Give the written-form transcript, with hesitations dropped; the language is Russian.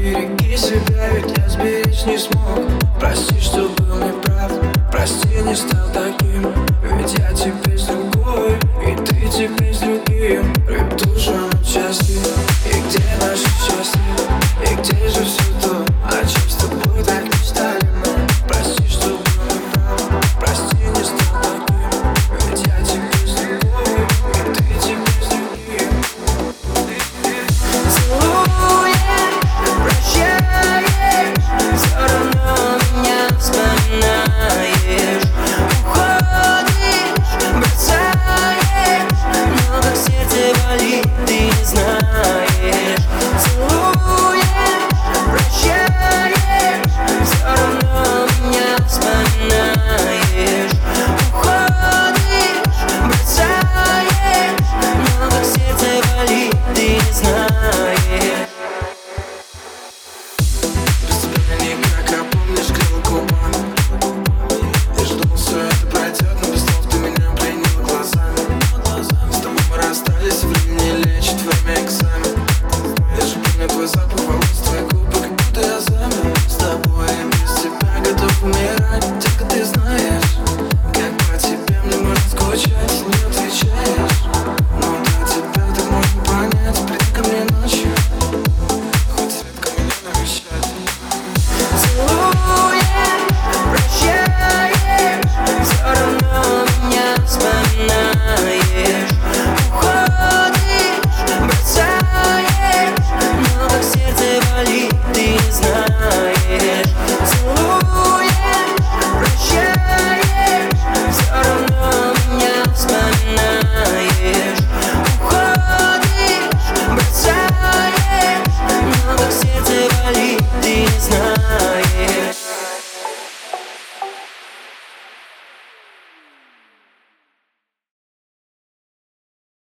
Береги себя, ведь я сберечь не смог. Прости, что был неправ, прости, не стал таким. Ведь я теперь с другой, и ты теперь с другим. Рвет душу на части.